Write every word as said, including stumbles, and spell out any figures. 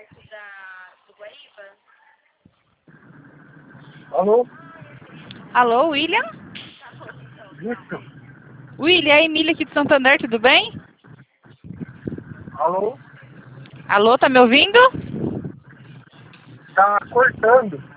perto da, do Guaíba. Alô? Alô, William? Isso. William, é a Emília aqui de Santander, tudo bem? Alô? Alô, tá me ouvindo? Tá cortando.